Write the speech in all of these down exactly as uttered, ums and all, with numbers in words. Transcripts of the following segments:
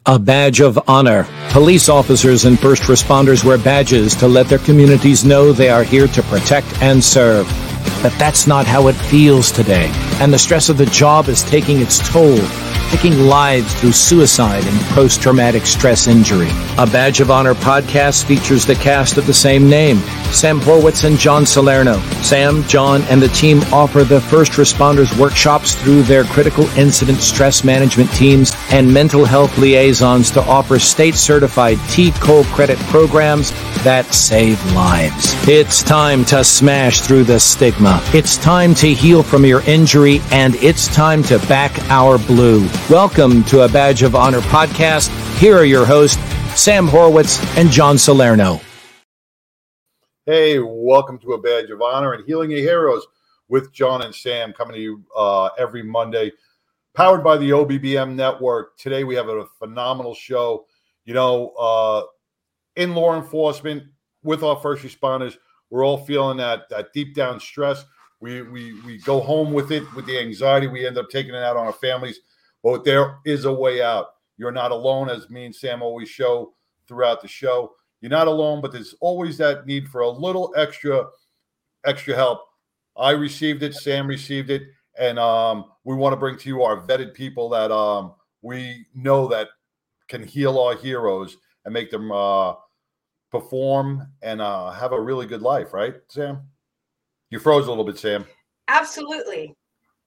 A badge of honor. Police officers and first responders wear badges to let their communities know they are here to protect and serve. But that's not how it feels today, and the stress of the job is taking its toll, taking lives through suicide and post-traumatic stress injury. A Badge of Honor podcast features the cast of the same name, Sam Horwitz and John Salerno. Sam, John, and the team offer the first responders workshops through their critical incident stress management teams and mental health liaisons to offer state-certified T. Cole credit programs that save lives. It's time to smash through the stigma. It's time to heal from your injury, and it's time to back our blue. Welcome to A Badge of Honor podcast. Here are your hosts, Sam Horwitz and John Salerno. Hey, welcome to A Badge of Honor and Healing Your Heroes with John and Sam, coming to you uh, every Monday, powered by the O B B M Network. Today we have a phenomenal show. You know, uh, in law enforcement, with our first responders, we're all feeling that that deep down stress. We we we go home with it, with the anxiety. We end up taking it out on our families. But there is a way out. You're not alone, as me and Sam always show throughout the show. You're not alone, but there's always that need for a little extra extra help. I received it, Sam received it, and um, we want to bring to you our vetted people that um, we know that can heal our heroes and make them uh, perform and uh, have a really good life, right, Sam? You froze a little bit, Sam. Absolutely.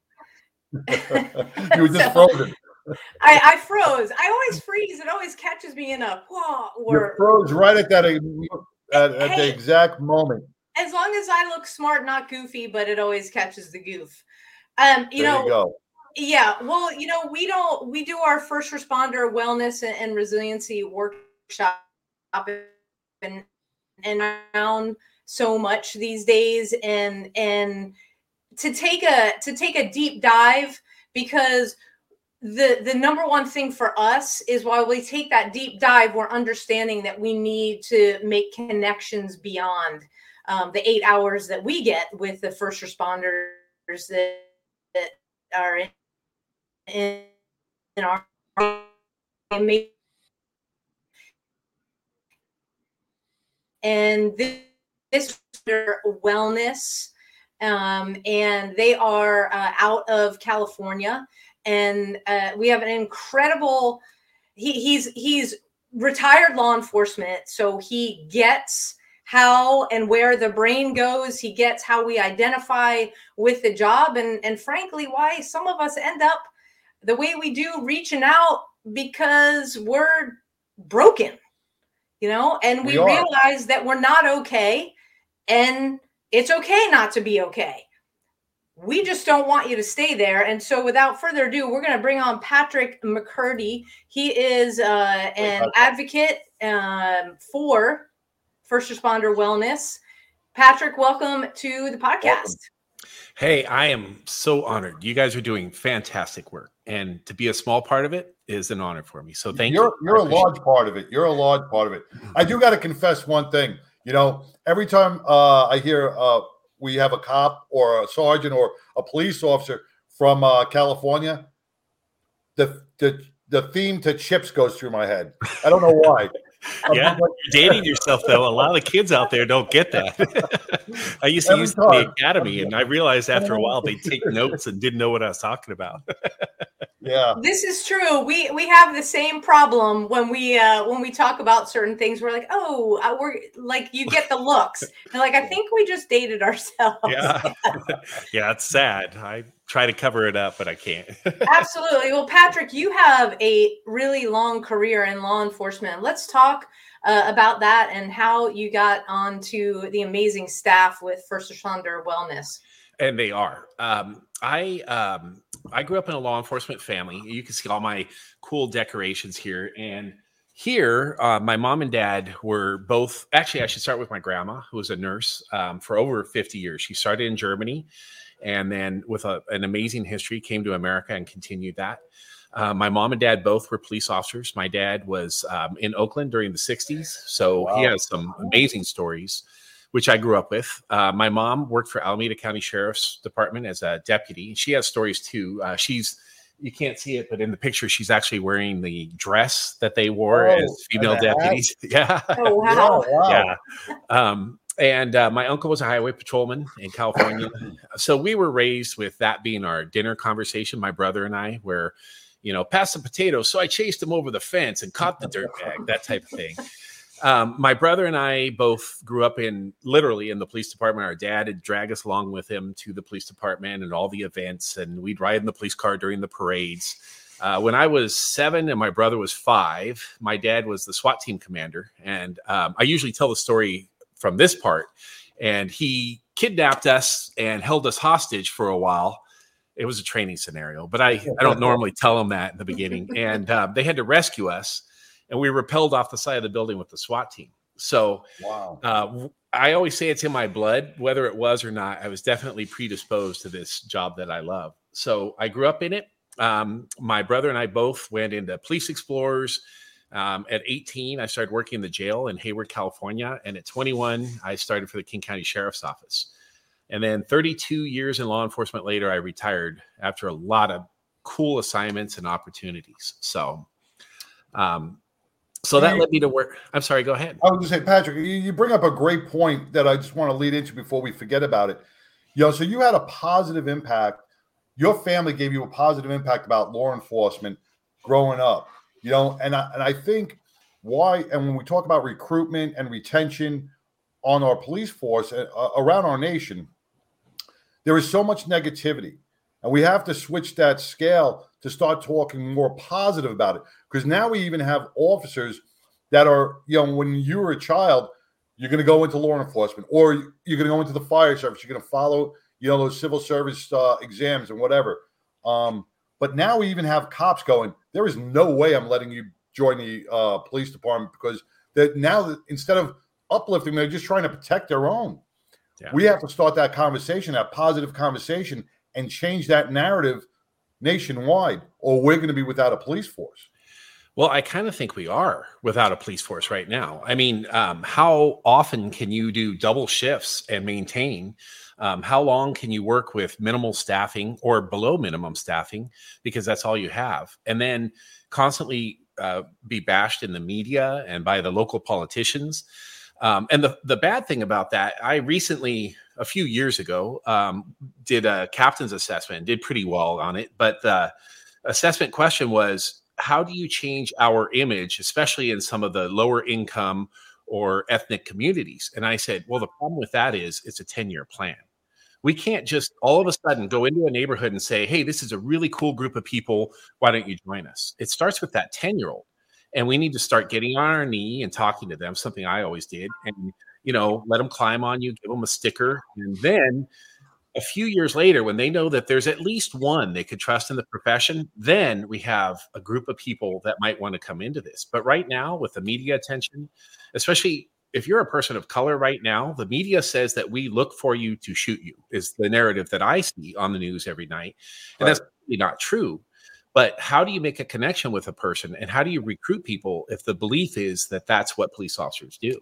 You were just so, frozen. I, I froze. I always freeze. It always catches me in a whoa. Or, you froze right at that at, at hey, the exact moment. As long as I look smart, not goofy, but it always catches the goof. Um, you there know. You go. Yeah. Well, you know, we don't. We do our first responder wellness and, and resiliency workshop and and around so much these days, and and. to take a to take a deep dive, because the the number one thing for us is while we take that deep dive, we're understanding that we need to make connections beyond um, the eight hours that we get with the first responders that, that are in, in, in our and this, this wellness. Um, and they are uh, out of California, and uh, we have an incredible. He, he's he's retired law enforcement, so he gets how and where the brain goes. He gets how we identify with the job, and and frankly, why some of us end up the way we do, reaching out because we're broken, you know, and we, we realize that we're not okay, and it's okay not to be okay. We just don't want you to stay there. And so without further ado, we're going to bring on Patrick McCurdy. He is uh, an advocate um, for first responder wellness. Patrick, welcome to the podcast. Welcome. Hey, I am so honored. You guys are doing fantastic work. And to be a small part of it is an honor for me. So thank you're, you. You're a large part of it. You're a large part of it. I do got to confess one thing. You know, every time uh, I hear uh, we have a cop or a sergeant or a police officer from uh, California, the, the the theme to Chips goes through my head. I don't know why. Yeah, you're dating yourself, though. A lot of the kids out there don't get that. I used to use the academy, and I realized after a while they'd take notes and didn't know what I was talking about. Yeah, this is true. We we have the same problem when we uh, when we talk about certain things. We're like, oh, uh, we're like, you get the looks, and like, I think we just dated ourselves. Yeah, yeah, it's sad. I try to cover it up, but I can't. Absolutely. Well, Patrick, you have a really long career in law enforcement. Let's talk uh, about that and how you got onto the amazing staff with First Responder Wellness. And they are. Um, I um, I grew up in a law enforcement family. You can see all my cool decorations here. And here, uh, my mom and dad were both, actually, I should start with my grandma, who was a nurse um, for over fifty years. She started in Germany, and then with a, an amazing history, came to America and continued that. Uh, my mom and dad both were police officers. My dad was um, in Oakland during the sixties, so wow. He has some amazing stories, which I grew up with. Uh, my mom worked for Alameda County Sheriff's Department as a deputy. She has stories too. Uh, she's you can't see it, but in the picture, she's actually wearing the dress that they wore Oh, as female and the hat? deputies. Yeah. Oh, wow. Yeah, wow. Yeah. Um, and uh, my uncle was a highway patrolman in California. So we were raised with that being our dinner conversation, my brother and I, where, you know, pass the potatoes. So I chased him over the fence and caught the dirt bag, that type of thing. Um, my brother and I both grew up in literally in the police department. Our dad had dragged us along with him to the police department and all the events, and we'd ride in the police car during the parades. Uh, when I was seven and my brother was five, my dad was the SWAT team commander. And um, I usually tell the story from this part. And he kidnapped us and held us hostage for a while. It was a training scenario, but I, I don't normally tell them that in the beginning. And uh, they had to rescue us. And we rappelled off the side of the building with the SWAT team. So Wow. uh, I always say it's in my blood, whether it was or not. I was definitely predisposed to this job that I love. So I grew up in it. Um, my brother and I both went into Police Explorers. Um, at eighteen, I started working in the jail in Hayward, California. And at twenty-one, I started for the King County Sheriff's Office. And then thirty-two years in law enforcement later, I retired after a lot of cool assignments and opportunities. So, um, So that led me to where I'm sorry, go ahead. I was going to say, Patrick, you, you bring up a great point that I just want to lead into before we forget about it. You know, so you had a positive impact. Your family gave you a positive impact about law enforcement growing up, you know, and I, and I think why, and when we talk about recruitment and retention on our police force uh, around our nation, there is so much negativity. And we have to switch that scale to start talking more positive about it. Because now we even have officers that are, you know, when you were a child, you're going to go into law enforcement or you're going to go into the fire service. You're going to follow, you know, those civil service uh, exams and whatever. Um, but now we even have cops going, there is no way I'm letting you join the uh, police department because that now that instead of uplifting, they're just trying to protect their own. Yeah. We have to start that conversation, that positive conversation, and change that narrative nationwide, or we're going to be without a police force. Well, I kind of think we are without a police force right now. I mean, um, how often can you do double shifts and maintain? Um, how long can you work with minimal staffing or below minimum staffing because that's all you have? And then constantly uh, be bashed in the media and by the local politicians. Um, and the, the bad thing about that, I recently, a few years ago, um, did a captain's assessment, did pretty well on it. But the assessment question was, how do you change our image, especially in some of the lower income or ethnic communities? And I said, well, the problem with that is it's a ten-year plan. We can't just all of a sudden go into a neighborhood and say, hey, this is a really cool group of people. Why don't you join us? It starts with that ten-year-old. And we need to start getting on our knee and talking to them, something I always did. And, you know, let them climb on you, give them a sticker. And then a few years later, when they know that there's at least one they could trust in the profession, then we have a group of people that might want to come into this. But right now, with the media attention, especially if you're a person of color right now, the media says that we look for you to shoot you, is the narrative that I see on the news every night. And right. That's really not true. But how do you make a connection with a person and how do you recruit people if the belief is that that's what police officers do?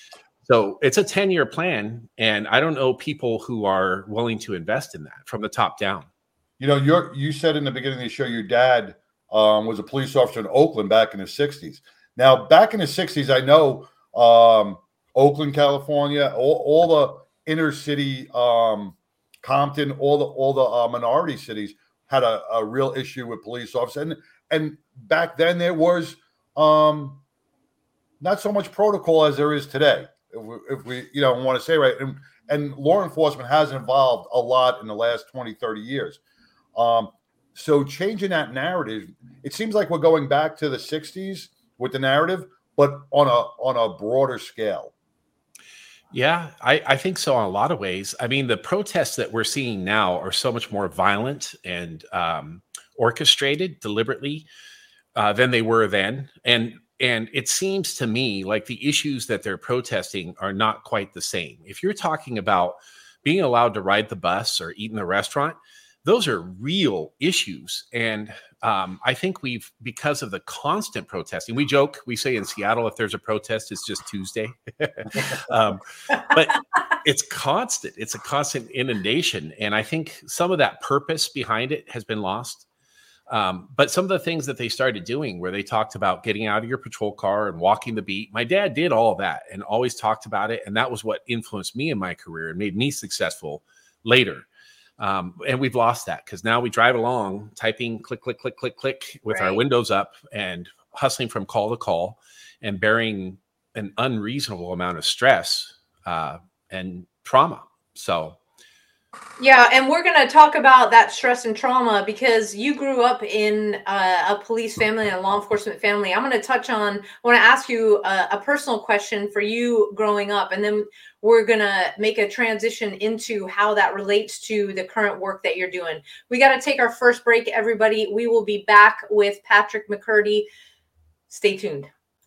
So it's a ten-year plan, and I don't know people who are willing to invest in that from the top down. You know, you're, you said in the beginning of the show your dad um, was a police officer in Oakland back in the sixties. Now, back in the sixties, I know um, Oakland, California, all, all the inner city, um, Compton, all the all the uh, minority cities had a, a real issue with police officers. And, and back then there was um, not so much protocol as there is today. If we, if we, you know, want to say right, and, and law enforcement has evolved a lot in the last twenty, thirty years. Um, so changing that narrative, it seems like we're going back to the sixties with the narrative, but on a on a broader scale. Yeah, I, I think so in a lot of ways. I mean, the protests that we're seeing now are so much more violent and um, orchestrated deliberately uh, than they were then. And And it seems to me like the issues that they're protesting are not quite the same. If you're talking about being allowed to ride the bus or eat in the restaurant, those are real issues. And um, I think we've, because of the constant protesting, we joke, we say in Seattle, if there's a protest, it's just Tuesday. um, but it's constant. It's a constant inundation. And I think some of that purpose behind it has been lost. Um, but some of the things that they started doing where they talked about getting out of your patrol car and walking the beat, my dad did all of that and always talked about it. And that was what influenced me in my career and made me successful later. Um, and we've lost that because now we drive along typing click, click, click, click, click with right. our windows up and hustling from call to call and bearing an unreasonable amount of stress uh, and trauma. So yeah, and we're going to talk about that stress and trauma because you grew up in uh, a police family and a law enforcement family. I'm going to touch on, I want to ask you a, a personal question for you growing up, and then we're going to make a transition into how that relates to the current work that you're doing. We got to take our first break, everybody. We will be back with Patrick McCurdy. Stay tuned.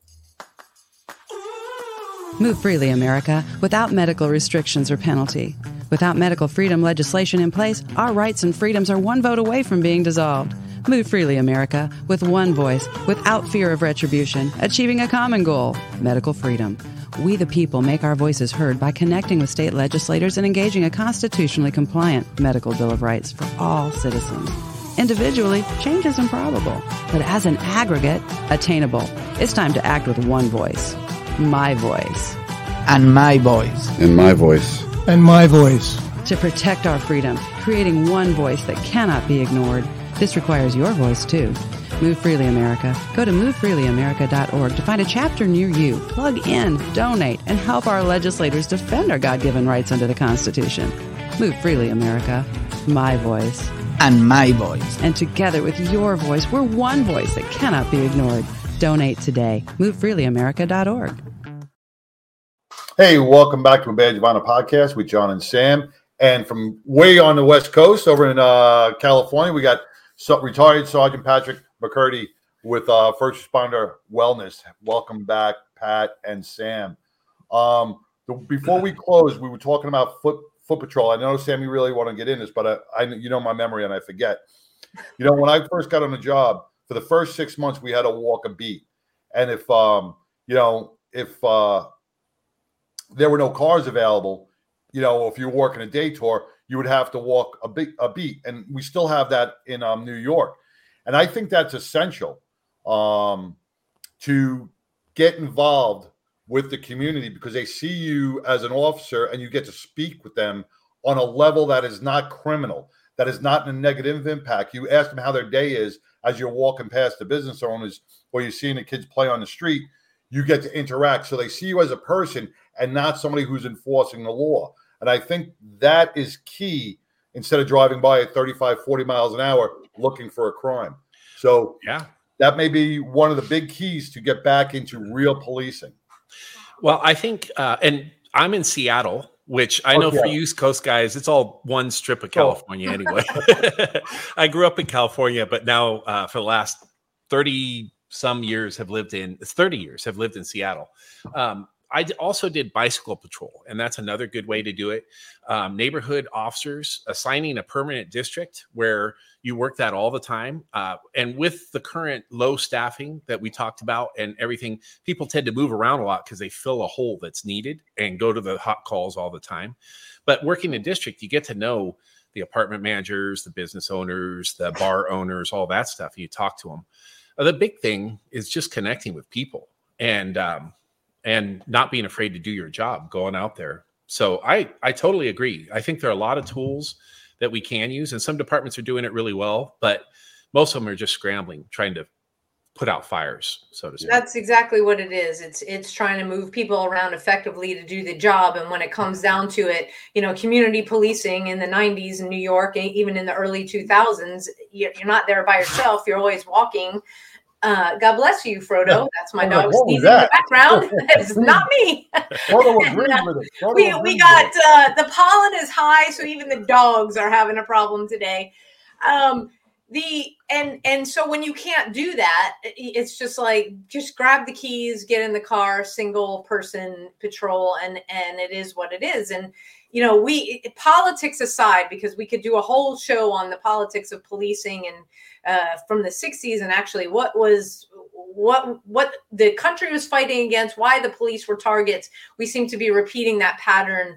Move freely, America, without medical restrictions or penalty. Without medical freedom legislation in place, our rights and freedoms are one vote away from being dissolved. Move freely, America, with one voice, without fear of retribution, achieving a common goal, medical freedom. We the people make our voices heard by connecting with state legislators and engaging a constitutionally compliant medical Bill of Rights for all citizens. Individually, change is improbable, but as an aggregate, attainable. It's time to act with one voice. My voice. And my voice. And my voice. And my voice. To protect our freedom, creating one voice that cannot be ignored. This requires your voice, too. Move Freely America. Go to move freely america dot org to find a chapter near you. Plug in, donate, and help our legislators defend our God-given rights under the Constitution. Move Freely America. My voice. And my voice. And together with your voice, we're one voice that cannot be ignored. Donate today. move freely america dot org. Hey, welcome back to a Badge of Honor podcast with John and Sam. And from way on the West Coast over in uh, California, we got so, retired Sergeant Patrick McCurdy with uh, First Responder Wellness. Welcome back, Pat and Sam. Um, the, before we close, we were talking about foot foot patrol. I know, Sam, you really want to get in this, but I, I you know my memory and I forget. You know, when I first got on the job, for the first six months, we had to walk a beat. And if, um, you know, if uh, there were no cars available, you know, if you're working a day tour, you would have to walk a, big, a beat. And we still have that in um, New York. And I think that's essential um, to get involved with the community because they see you as an officer and you get to speak with them on a level that is not criminal, that is not a negative impact. You ask them how their day is as you're walking past the business owners or you're seeing the kids play on the street, you get to interact. So they see you as a person and not somebody who's enforcing the law. And I think that is key instead of driving by at thirty-five, forty miles an hour looking for a crime. So yeah, that may be one of the big keys to get back into real policing. Well, I think, uh, and I'm in Seattle, which I know okay. for you East Coast guys, it's all one strip of California oh. anyway. I grew up in California, but now uh, for the last thirty some years have lived in, thirty years have lived in Seattle. Um, I also did bicycle patrol, and that's another good way to do it. Um, neighborhood officers assigning a permanent district where you work that all the time. Uh, and with the current low staffing that we talked about and everything, people tend to move around a lot because they fill a hole that's needed and go to the hot calls all the time. But working in district, you get to know the apartment managers, the business owners, the bar owners, all that stuff. You talk to them. Uh, the big thing is just connecting with people and, um, and not being afraid to do your job, going out there. So I, I totally agree. I think there are a lot of tools that we can use, and some departments are doing it really well, but most of them are just scrambling, trying to put out fires, so to speak. That's exactly what it is. It's it's trying to move people around effectively to do the job. And when it comes down to it, you know, community policing in the nineties in New York, and even in the early two thousands, you're not there by yourself. You're always walking. Uh, God bless you, Frodo. That's my dog sneezing in the background. It's not me. Frodo agrees with it. Frodo we we got uh, the pollen is high, so even the dogs are having a problem today. Um, the and and so when you can't do that, it's just like just grab the keys, get in the car, single person patrol, and and it is what it is. And you know, we politics aside, because we could do a whole show on the politics of policing and uh, from the sixties, and actually what was what what the country was fighting against, why the police were targets. We seem to be repeating that pattern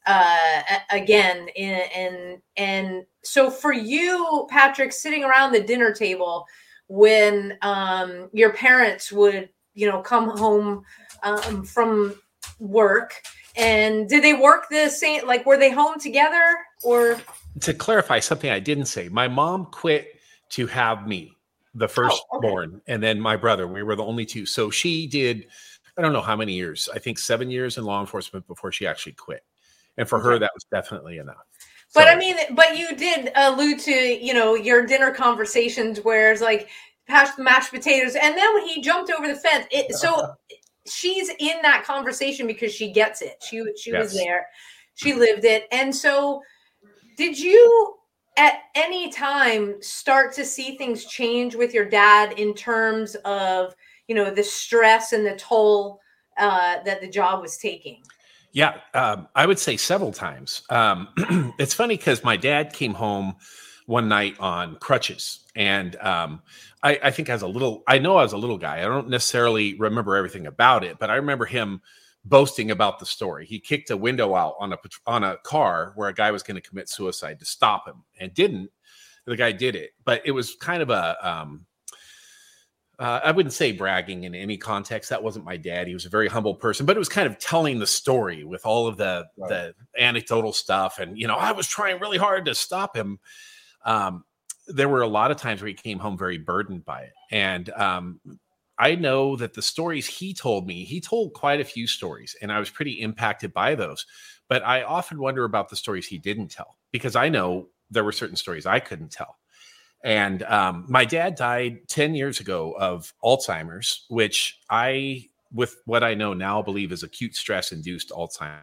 uh, again. And, and so for you, Patrick, sitting around the dinner table when um, your parents would, you know, come home um, from work, and did they work the same? Like, were they home together? Or to clarify something I didn't say, my mom quit to have me, the firstborn, oh, okay. and then my brother. We were the only two. So she did, I don't know how many years, I think seven years in law enforcement before she actually quit. And for okay. her, that was definitely enough. But so, I mean, but you did allude to, you know, your dinner conversations where it's like mashed, mashed potatoes. And then when he jumped over the fence, it, so she's in that conversation because she gets it. She, she yes. was there. She lived it. And so did you at any time start to see things change with your dad in terms of, you know, the stress and the toll uh, that the job was taking? Yeah, um, I would say several times. Um, it's funny because my dad came home one night on crutches. And um, I, I think as a little, I know I was a little guy. I don't necessarily remember everything about it, but I remember him boasting about the story. He kicked a window out on a on a car where a guy was going to commit suicide to stop him, and didn't. The guy did it, but it was kind of a um, uh, I wouldn't say bragging in any context. That wasn't my dad. He was a very humble person, but it was kind of telling the story with all of the right. the anecdotal stuff. And you know, I was trying really hard to stop him. Um, there were a lot of times where he came home very burdened by it, and um, I know that the stories he told me, he told quite a few stories, and I was pretty impacted by those. But I often wonder about the stories he didn't tell, because I know there were certain stories I couldn't tell. And um, my dad died ten years ago of Alzheimer's, which I, with what I know now, believe is acute stress-induced Alzheimer's.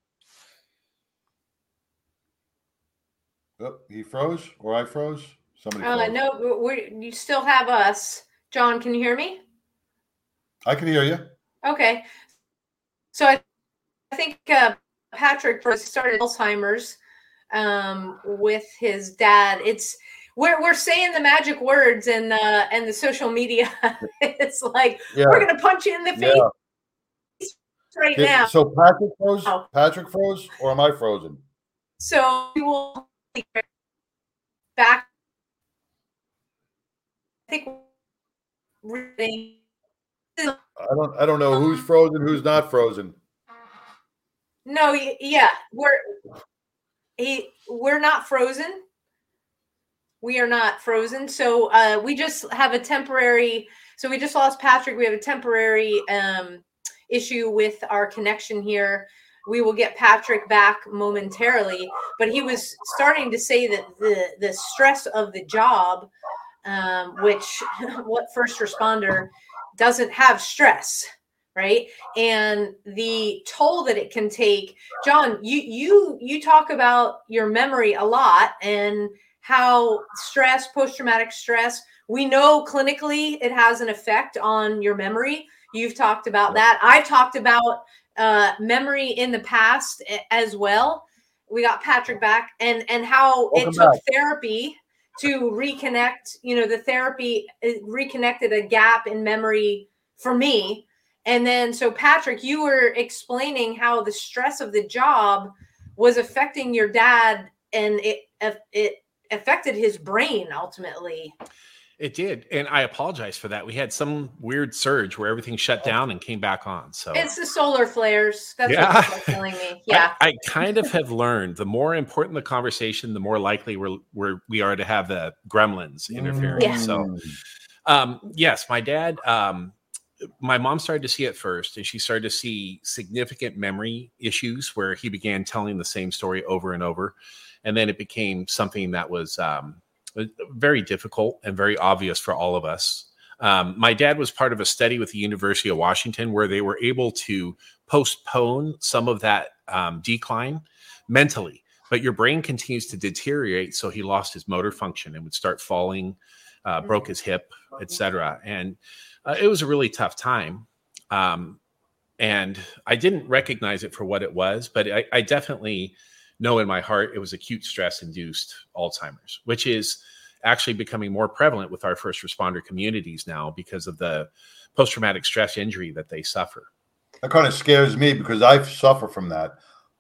Oh, he froze, or I froze? Somebody uh, froze. No, we're, you still have us. John, can you hear me? I can hear you. Okay. So I, I think uh, Patrick first started Alzheimer's um, with his dad. It's we're we're saying the magic words and uh, and the social media. It's like yeah. we're gonna punch you in the face yeah. right Did, now. So Patrick froze. Oh. Patrick froze, or am I frozen? So we will back. I think. Reading. I don't. I don't know who's frozen, who's not frozen. No, yeah, we're he, we're not frozen. We are not frozen. So uh, we just have a temporary. So we just lost Patrick. We have a temporary um, issue with our connection here. We will get Patrick back momentarily. But he was starting to say that the the stress of the job, um, which what first responder doesn't have stress, right? And the toll that it can take. John, you you you talk about your memory a lot and how stress, post-traumatic stress, we know clinically it has an effect on your memory. You've talked about that. I've talked about uh, memory in the past as well. We got Patrick back, and and how Welcome it took back. therapy to reconnect. You know, the therapy reconnected a gap in memory for me. And then, so Patrick, you were explaining how the stress of the job was affecting your dad, and it it affected his brain ultimately. It did. And I apologize for that. We had some weird surge where everything shut down and came back on. So it's the solar flares. That's yeah. what you're telling me. Yeah. I, I kind of have learned the more important the conversation, the more likely we're, we're we are to have the gremlins interfering. Yeah. So um, yes, my dad, um, my mom started to see it first, and she started to see significant memory issues where he began telling the same story over and over. And then it became something that was um, very difficult and very obvious for all of us. Um, my dad was part of a study with the University of Washington where they were able to postpone some of that um, decline mentally, but your brain continues to deteriorate. So he lost his motor function and would start falling, uh, broke his hip, et cetera. And uh, it was a really tough time. Um, and I didn't recognize it for what it was, but I, I definitely know in my heart it was acute stress-induced Alzheimer's, which is actually becoming more prevalent with our first responder communities now because of the post-traumatic stress injury that they suffer. That kind of scares me because I suffer from that.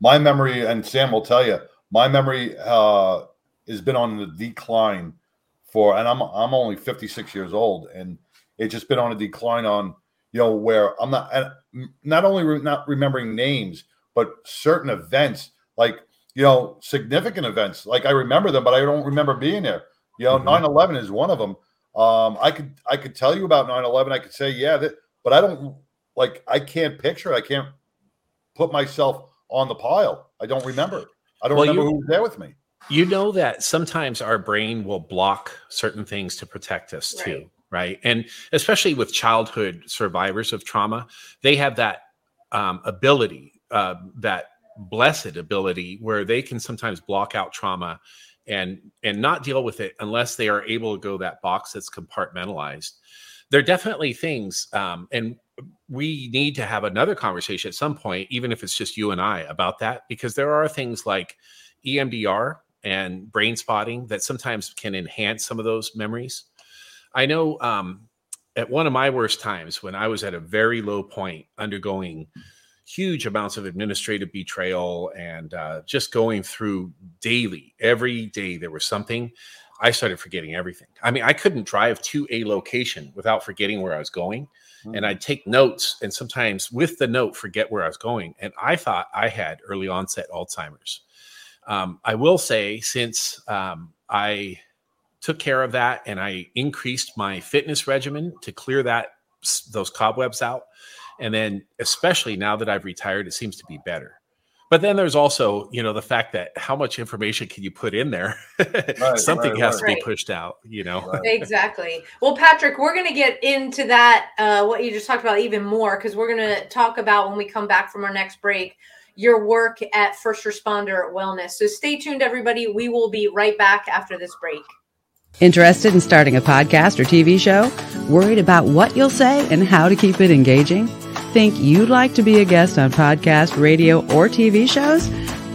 my memory, and Sam will tell you, my memory uh, has been on the decline for, and I'm I'm only fifty-six years old, and it's just been on a decline on, you know, where I'm not, not only re- not remembering names, but certain events, like, you know, significant events. Like I remember them, but I don't remember being there. You know, mm-hmm. nine eleven is one of them. Um, I could I could tell you about nine eleven. I could say, yeah, that, but I don't, like, I can't picture it. I can't put myself on the pile. I don't remember. I don't well, remember you, who was there with me. You know that sometimes our brain will block certain things to protect us right. too, right? And especially with childhood survivors of trauma, they have that um, ability, uh, that blessed ability where they can sometimes block out trauma and and not deal with it unless they are able to go that box that's compartmentalized. There are definitely things, um, and we need to have another conversation at some point, even if it's just you and I, about that, because there are things like E M D R and brain spotting that sometimes can enhance some of those memories. I know um, at one of my worst times, when I was at a very low point, undergoing huge amounts of administrative betrayal and uh, just going through daily, every day there was something, I started forgetting everything. I mean, I couldn't drive to a location without forgetting where I was going. Mm-hmm. And I'd take notes and sometimes with the note, forget where I was going. And I thought I had early onset Alzheimer's. Um, I will say, since um, I took care of that and I increased my fitness regimen to clear that those cobwebs out, and then especially now that I've retired, it seems to be better. But then there's also, you know, the fact that how much information can you put in there? Right, Something right, has right. to be pushed out, you know? Right. Exactly. Well, Patrick, we're going to get into that, uh, what you just talked about even more, because we're going to talk about when we come back from our next break, your work at First Responder Wellness. So stay tuned, everybody. We will be right back after this break. Interested in starting a podcast or T V show? Worried about what you'll say and how to keep it engaging? Think you'd like to be a guest on podcast, radio, or T V shows?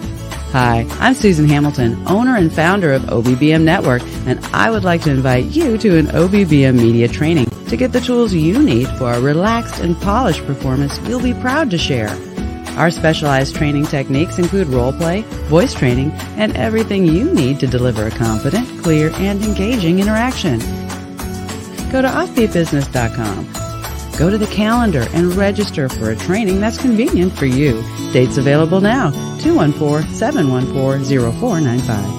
Hi, I'm Susan Hamilton, owner and founder of O B B M Network, and I would like to invite you to an O B B M media training to get the tools you need for a relaxed and polished performance we'll be proud to share. Our specialized training techniques include role play, voice training, and everything you need to deliver a confident, clear, and engaging interaction. Go to offbeat business dot com. Go to the calendar and register for a training that's convenient for you. Dates available now, two one four, seven one four, zero four nine five.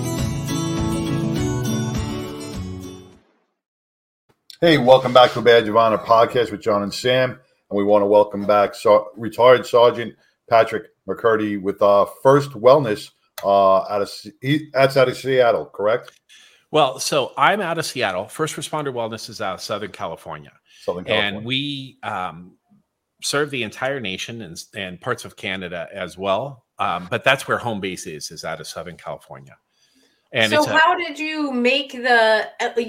Hey, welcome back to a Badge of Honor podcast with John and Sam. And we want to welcome back so- retired Sergeant Patrick McCurdy with uh, First Wellness uh, out of he, that's out of Seattle, correct? Well, so I'm out of Seattle. First Responder Wellness is out of Southern California. Southern California. And we um, serve the entire nation and, and parts of Canada as well. Um, but that's where home base is, is out of Southern California. And so it's a, how did you make the,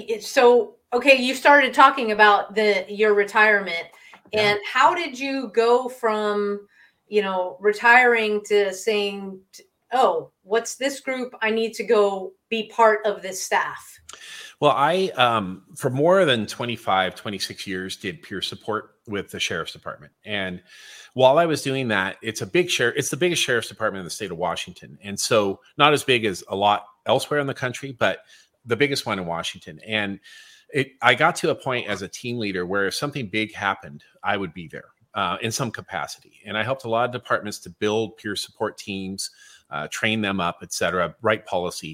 so, okay, you started talking about the your retirement. And yeah. how did you go from, you know, retiring to saying, oh, what's this group? I need to go be part of this staff. Well, I, um, for more than twenty-five, twenty-six years, did peer support with the Sheriff's Department. And while I was doing that, it's a big sheriff, it's the biggest Sheriff's Department in the state of Washington. And so not as big as a lot elsewhere in the country, but the biggest one in Washington. And it, I got to a point as a team leader where if something big happened, I would be there uh, in some capacity. And I helped a lot of departments to build peer support teams, uh, train them up, et cetera, write policy.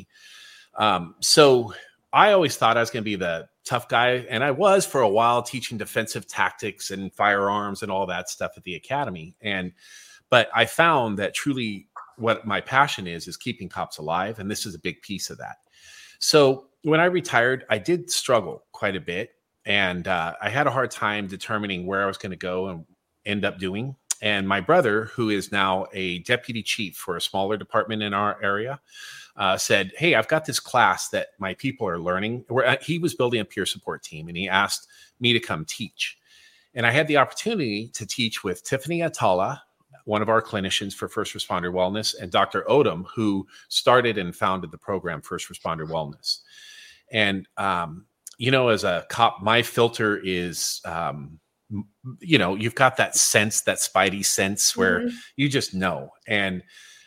Um, so I always thought I was going to be the tough guy. And I was for a while, teaching defensive tactics and firearms and all that stuff at the academy. And, but I found that truly what my passion is, is keeping cops alive. And this is a big piece of that. So when I retired, I did struggle quite a bit. And uh, I had a hard time determining where I was going to go and end up doing. And my brother, who is now a deputy chief for a smaller department in our area, Uh, said, hey, I've got this class that my people are learning. Where he was building a peer support team, and he asked me to come teach. And I had the opportunity to teach with Tiffany Atala, one of our clinicians for First Responder Wellness, and Doctor Odom, who started and founded the program First Responder Wellness. And, um, you know, as a cop, my filter is, um, you know, you've got that sense, that spidey sense where mm-hmm. you just know. And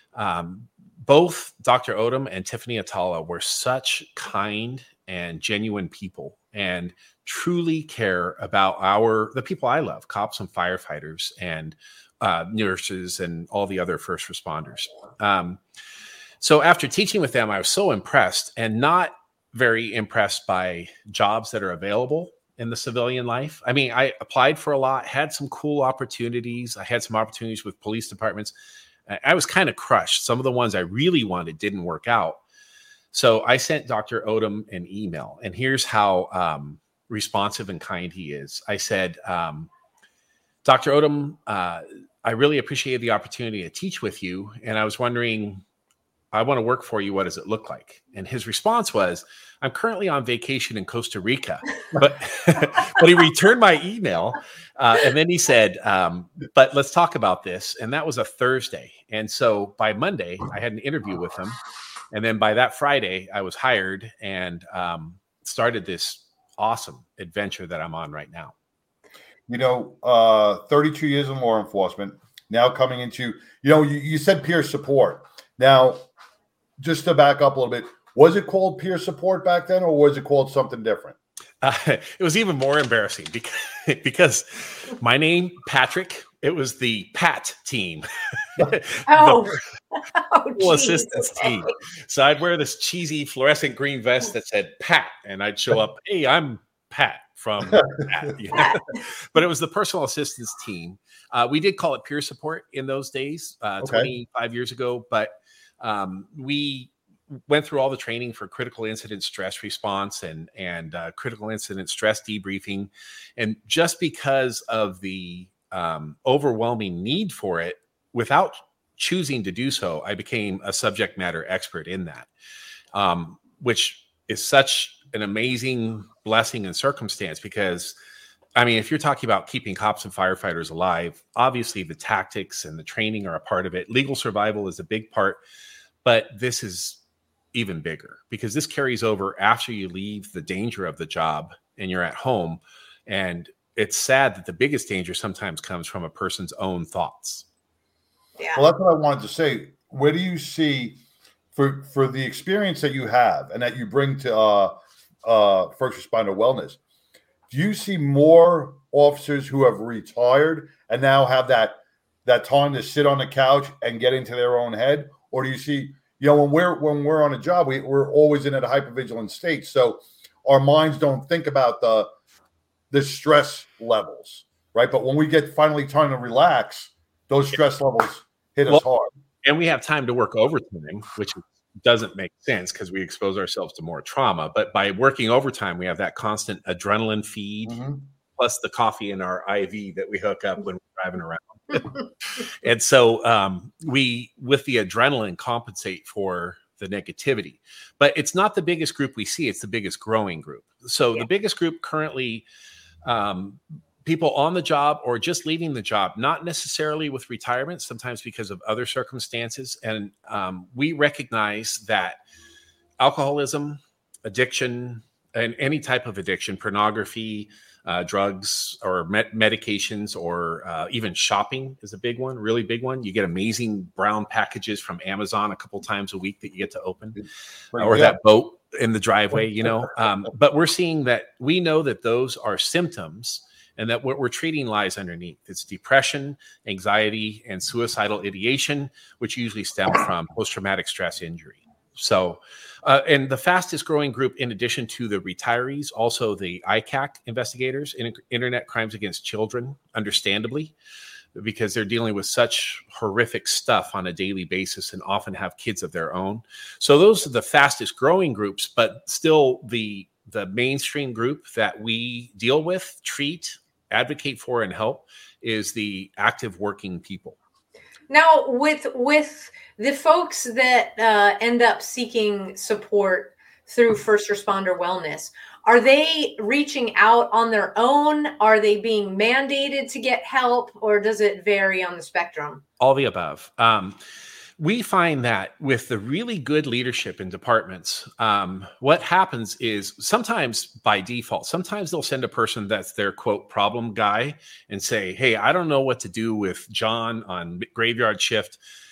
Um, both Doctor Odom and Tiffany Atala were such kind and genuine people and truly care about our the people I love, cops and firefighters and uh, nurses and all the other first responders. Um, so after teaching with them, I was so impressed, and not very impressed by jobs that are available in the civilian life. I mean, I applied for a lot, had some cool opportunities. I had some opportunities with police departments. I was kind of crushed. Some of the ones I really wanted didn't work out. So I sent Doctor Odom an email, and here's how um, responsive and kind he is. I said, um, Doctor Odom, uh, I really appreciated the opportunity to teach with you, and I was wondering, I want to work for you. What does it look like? And his response was, I'm currently on vacation in Costa Rica, but but he returned my email, uh, and then he said, um, but let's talk about this. And that was a Thursday. And so by Monday, I had an interview with him. And then by that Friday, I was hired and um, started this awesome adventure that I'm on right now. You know, uh, thirty-two years in law enforcement, now coming into, you know, you, you said peer support. Now, just to back up a little bit, was it called peer support back then, or was it called something different? Uh, it was even more embarrassing because, because my name, Patrick, it was the Pat team. Oh, the oh full assistance team. So I'd wear this cheesy fluorescent green vest that said Pat, and I'd show up, hey, I'm Pat from Pat. Yeah. But it was the personal assistance team. Uh, we did call it peer support in those days, uh, Okay. twenty-five years ago, but um, we went through all the training for critical incident stress response and and uh, critical incident stress debriefing. And just because of the um, overwhelming need for it, without choosing to do so, I became a subject matter expert in that, um, which is such an amazing blessing and circumstance because, I mean, if you're talking about keeping cops and firefighters alive, obviously the tactics and the training are a part of it. Legal survival is a big part, but this is even bigger because this carries over after you leave the danger of the job and you're at home. And it's sad that the biggest danger sometimes comes from a person's own thoughts. Yeah. Well, that's what I wanted to say. Where do you see, for for the experience that you have and that you bring to uh, uh, first responder wellness, do you see more officers who have retired and now have that that time to sit on the couch and get into their own head, or do you see, you know, when we're when we're on a job, we, we're always in a hypervigilant state, so our minds don't think about the the stress levels, right? But when we get finally time to relax, those stress levels hit us Well, hard. And we have time to work overtime, which doesn't make sense because we expose ourselves to more trauma. But by working overtime, we have that constant adrenaline feed, Mm-hmm. plus the coffee in our I V that we hook up when we're driving around. And so um, we, with the adrenaline, compensate for the negativity. But it's not the biggest group we see. It's the biggest growing group. So Yeah. the biggest group currently, um, people on the job or just leaving the job, not necessarily with retirement, sometimes because of other circumstances. And um, we recognize that alcoholism, addiction, and any type of addiction, pornography, uh, drugs or med- medications, or uh, even shopping is a big one, really big one. You get amazing brown packages from Amazon a couple times a week that you get to open, Right, or yeah. that boat in the driveway, you know. Um, but we're seeing that we know that those are symptoms and that what we're treating lies underneath. It's depression, anxiety, and suicidal ideation, which usually stem from post-traumatic stress injury. So, uh, and the fastest growing group, in addition to the retirees, also the I C A C investigators, in, Internet Crimes Against Children, understandably, because they're dealing with such horrific stuff on a daily basis and often have kids of their own. So those are the fastest growing groups, but still the the mainstream group that we deal with, treat, advocate for, and help is the active working people. Now, with with the folks that uh, end up seeking support through First Responder Wellness, are they reaching out on their own? Are they being mandated to get help, or does it vary on the spectrum? All the above. Um, we find that with the really good leadership in departments, um, what happens is sometimes by default, sometimes they'll send a person that's their quote problem guy and say, hey, I don't know what to do with John on graveyard shift.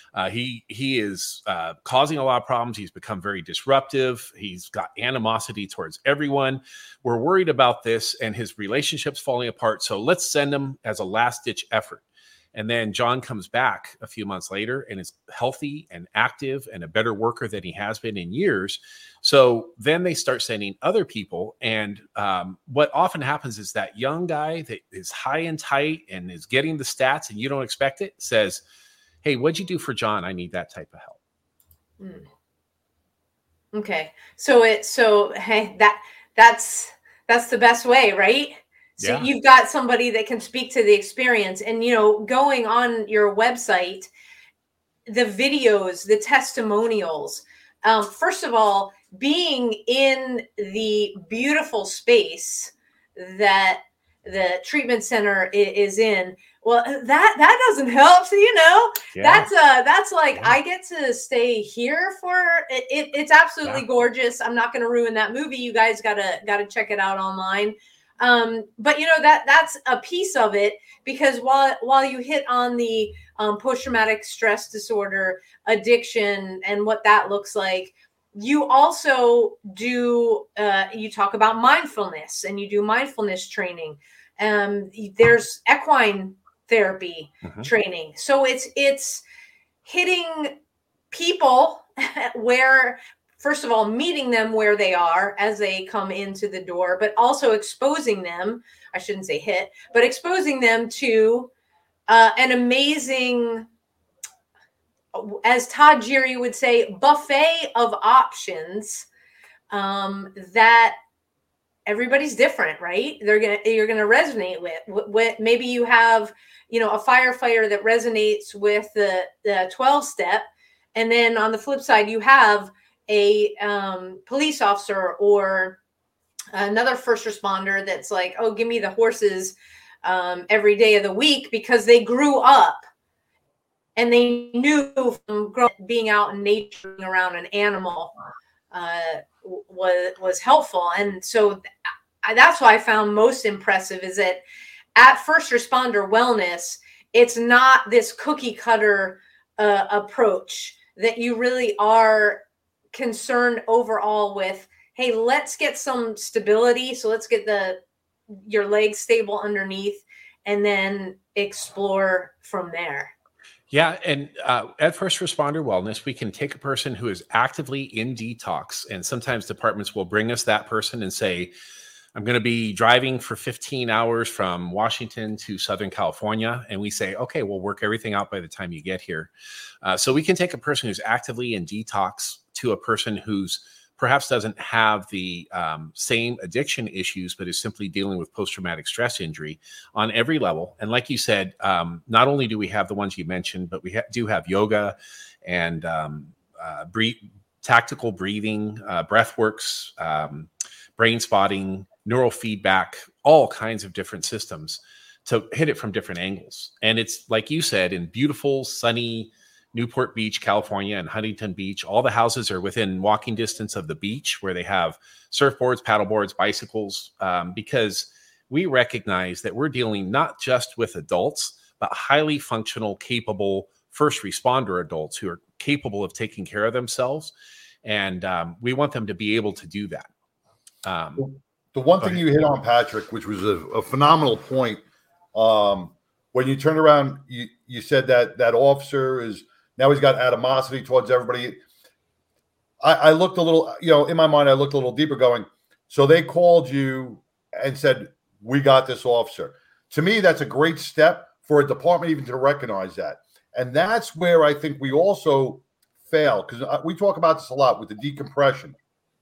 Uh, he he is uh, causing a lot of problems. He's become very disruptive. He's got animosity towards everyone. We're worried about this and his relationship's falling apart. So let's send him as a last-ditch effort. And then John comes back a few months later and is healthy and active and a better worker than he has been in years. So then they start sending other people. And um, what often happens is that young guy that is high and tight and is getting the stats and you don't expect it says, hey, what'd you do for John? I need that type of help. Mm. Okay. So it, so, hey, that, that's, that's the best way, right? So yeah. You've got somebody that can speak to the experience, and, you know, going on your website, the videos, the testimonials, um, first of all, being in the beautiful space that the treatment center is in, well, that, that doesn't help. So, you know, yeah. that's uh that's like, yeah. I get to stay here for it. it it's absolutely yeah. gorgeous. I'm not going to ruin that movie. You guys gotta, gotta check it out online. Um, but you know, that that's a piece of it, because while, while you hit on the, um, post-traumatic stress disorder, addiction, and what that looks like, you also do, uh, you talk about mindfulness, and you do mindfulness training. Um, there's equine therapy mm-hmm. training. So it's, it's hitting people where, first of all, meeting them where they are as they come into the door, but also exposing them, I shouldn't say hit, but exposing them to uh, an amazing, as Todd Geary would say, buffet of options um, that everybody's different, right? They're going to, you're going to resonate with, with, maybe you have, you know, a firefighter that resonates with the, the twelve step. And then on the flip side, you have a um, police officer or another first responder that's like, oh, give me the horses um, every day of the week, because they grew up and they knew from growing, being out in nature around an animal uh, was, was helpful. And so I, that's what I found most impressive, is that at First Responder Wellness, it's not this cookie cutter uh, approach, that you really are concerned overall with, hey, let's get some stability. So let's get the your legs stable underneath, and then explore from there. Yeah. And uh, at First Responder Wellness, we can take a person who is actively in detox. And sometimes departments will bring us that person and say, I'm going to be driving for fifteen hours from Washington to Southern California. And we say, okay, we'll work everything out by the time you get here. Uh, so we can take a person who's actively in detox to a person who's perhaps doesn't have the um, same addiction issues, but is simply dealing with post-traumatic stress injury on every level. And like you said, um, not only do we have the ones you mentioned, but we ha- do have yoga and um, uh, breathe, tactical breathing, uh, breath works, um, brain spotting, neural feedback, all kinds of different systems to hit it from different angles. And it's, like you said, in beautiful, sunny Newport Beach, California, and Huntington Beach. All the houses are within walking distance of the beach, where they have surfboards, paddleboards, bicycles, um, because we recognize that we're dealing not just with adults, but highly functional, capable first responder adults who are capable of taking care of themselves. And um, we want them to be able to do that. Um, the one thing you hit on, Patrick, which was a, a phenomenal point, um, when you turned around, you, you said that that officer is, now he's got animosity towards everybody. I, I looked a little, you know, in my mind, I looked a little deeper going, so they called you and said, we got this officer. To me, that's a great step for a department even to recognize that. And that's where I think we also fail, because we talk about this a lot with the decompression.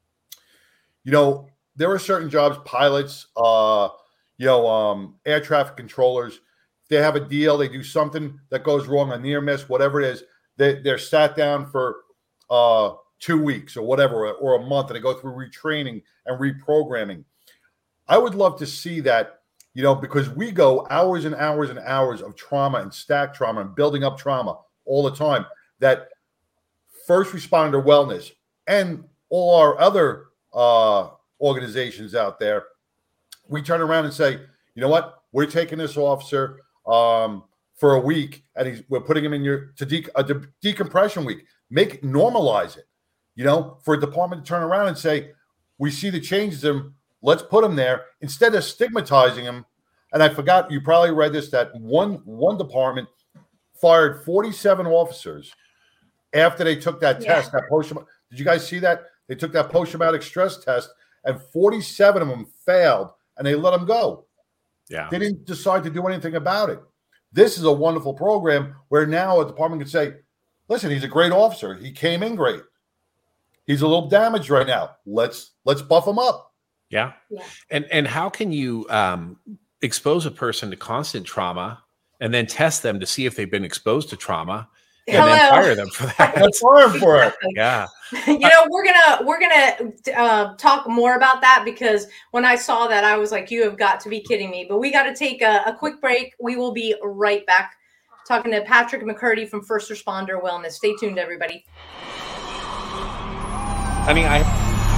You know, there are certain jobs, pilots, uh, you know, um, air traffic controllers, they have a deal, they do something that goes wrong, a near miss, whatever it is, they, they're sat down for uh, two weeks or whatever, or a month, and they go through retraining and reprogramming. I would love to see that, you know, because we go hours and hours and hours of trauma and stack trauma and building up trauma all the time, that First Responder Wellness and all our other uh, organizations out there, we turn around and say, you know what, we're taking this officer um, for a week, and he's we're putting him in your to de, a de, decompression week. Make normalize it, you know, for a department to turn around and say, we see the changes in him, let's put him there instead of stigmatizing him. And I forgot, you probably read this, that one one department fired forty-seven officers after they took that Yeah. test. That post, did you guys see that? They took that post-traumatic stress test, and forty-seven of them failed, and they let them go. Yeah. They didn't decide to do anything about it. This is a wonderful program where now a department can say, listen, he's a great officer. He came in great. He's a little damaged right now. Let's let's buff him up. Yeah. Yeah. And and how can you um, expose a person to constant trauma and then test them to see if they've been exposed to trauma and Hello. then fire them for that? That's fire for it. Yeah. You know, we're gonna we're gonna uh, talk more about that, because when I saw that, I was like, "You have got to be kidding me!" But we got to take a, a quick break. We will be right back, talking to Patrick McCurdy from First Responder Wellness. Stay tuned, everybody. I mean, I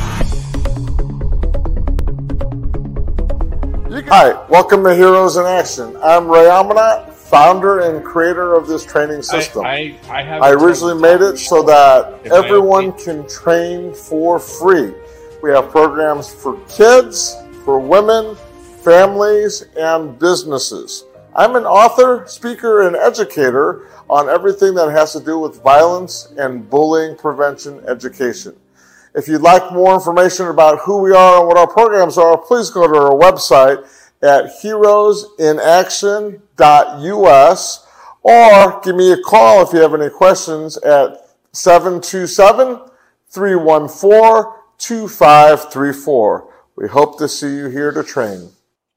Hi, welcome to Heroes in Action. I'm Ray Amanat, founder and creator of this training system. I, I, I, have I originally made it so that In my everyone opinion. can train for free. We have programs for kids, for women, families, and businesses. I'm an author, speaker, and educator on everything that has to do with violence and bullying prevention education. If you'd like more information about who we are and what our programs are, please go to our website at heroes in action dot U S or give me a call if you have any questions at seven two seven, three one four, two five three four. We hope to see you here to train.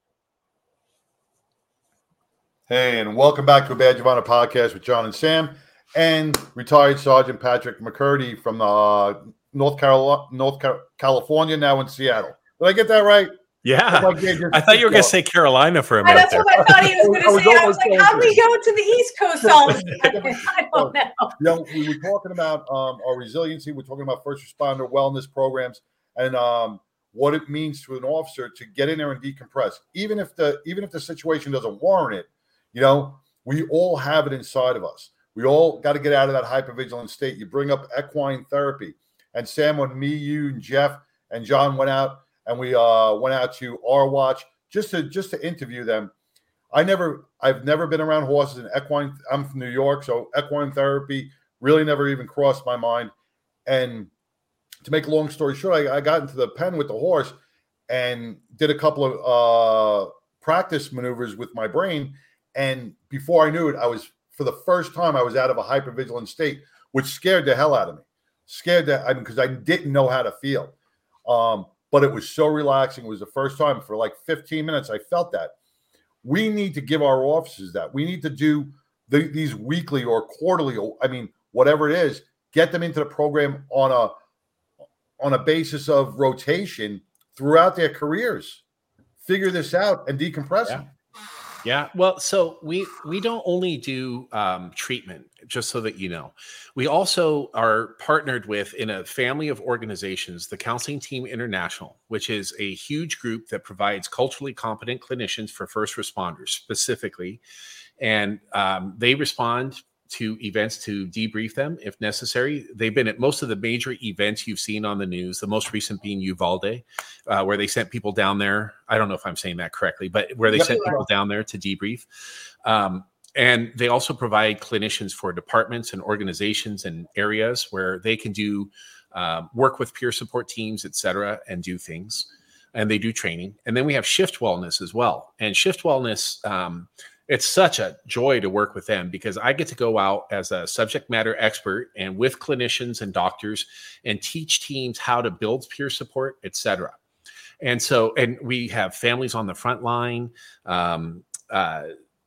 Hey, and welcome back to a Badge of Honor podcast with John and Sam and retired Sergeant Patrick McCurdy from the uh, North Carolina, North Car- California, now in Seattle. Did I get that right? yeah. Oh, my God, I thought you were going to say Carolina for a And minute that's there. what I thought he was going I was to say. I was almost like, going "How do we to. go to the East Coast all of a sudden?" I don't know. You know, we were talking about um, our resiliency. We're talking about first responder wellness programs and um, what it means to an officer to get in there and decompress, even if the even if the situation doesn't warrant it. You know, we all have it inside of us. We all got to get out of that hypervigilant state. You bring up equine therapy, and Sam, when me, you, and Jeff and John went out and we uh, went out to our watch just to just to interview them. I never, I've never been around horses in equine. I'm from New York, so equine therapy really never even crossed my mind. And to make a long story short, I, I got into the pen with the horse and did a couple of uh, practice maneuvers with my brain. And before I knew it, I was, for the first time, I was out of a hypervigilant state, which scared the hell out of me. Scared that, I mean, because I didn't know how to feel. Um, but it was so relaxing. It was the first time for like fifteen minutes I felt that. We need to give our officers that. We need to do the, these weekly or quarterly, or, I mean, whatever it is, get them into the program on a on a basis of rotation throughout their careers. Figure this out and decompress Yeah. them. Yeah. Well, so we we don't only do um, treatment, just so that you know. We also are partnered with, in a family of organizations, the Counseling Team International, which is a huge group that provides culturally competent clinicians for first responders specifically. And um, they respond to events to debrief them if necessary. They've been at most of the major events you've seen on the news, the most recent being Uvalde, uh, where they sent people down there. I don't know if I'm saying that correctly, but where they Yep. sent people down there to debrief. Um, and they also provide clinicians for departments and organizations and areas where they can do um, work with peer support teams, et cetera, and do things. And they do training. And then we have Shift Wellness as well. And Shift Wellness, um, it's such a joy to work with them because I get to go out as a subject matter expert and with clinicians and doctors and teach teams how to build peer support, et cetera. And so, and we have families on the front line, um, uh,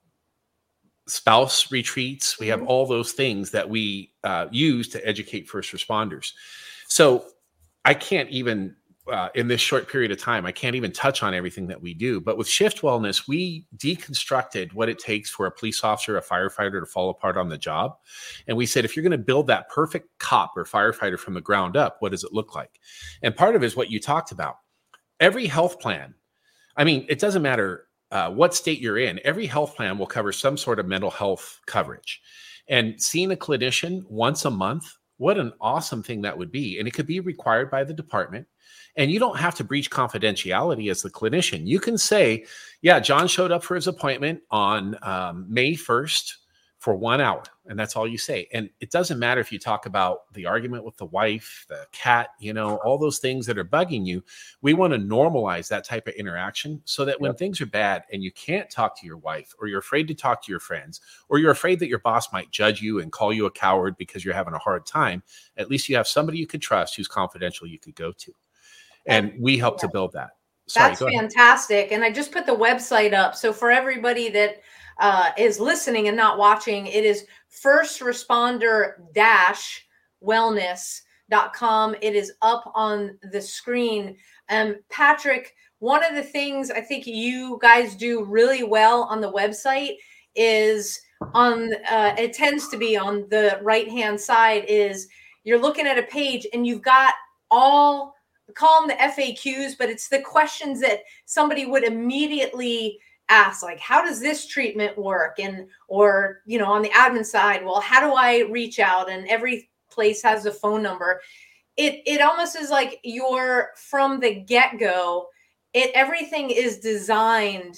spouse retreats. We have all those things that we uh, use to educate first responders. So I can't even Uh, in this short period of time, I can't even touch on everything that we do. But with Shift Wellness, we deconstructed what it takes for a police officer, a firefighter to fall apart on the job. And we said, if you're going to build that perfect cop or firefighter from the ground up, what does it look like? And part of it is what you talked about. Every health plan, I mean, it doesn't matter uh, what state you're in, every health plan will cover some sort of mental health coverage. And seeing a clinician once a month, what an awesome thing that would be. And it could be required by the department. And you don't have to breach confidentiality as the clinician. You can say, yeah, John showed up for his appointment on um, May first for one hour. And that's all you say. And it doesn't matter if you talk about the argument with the wife, the cat, you know, all those things that are bugging you. We want to normalize that type of interaction so that when yep. things are bad and you can't talk to your wife, or you're afraid to talk to your friends, or you're afraid that your boss might judge you and call you a coward because you're having a hard time, at least you have somebody you could trust who's confidential you could go to. And we help yeah. to build that. Sorry, That's fantastic. And I just put the website up. So for everybody that uh, is listening and not watching, it is first responder dash wellness dot com. It is up on the screen. Um, Patrick, one of the things I think you guys do really well on the website is on, uh, it tends to be on the right-hand side, is you're looking at a page and you've got all, call them the F A Qs, but it's the questions that somebody would immediately ask, like, how does this treatment work? And, or, you know, on the admin side, well, how do I reach out? And every place has a phone number. It, it almost is like you're from the get-go, it, everything is designed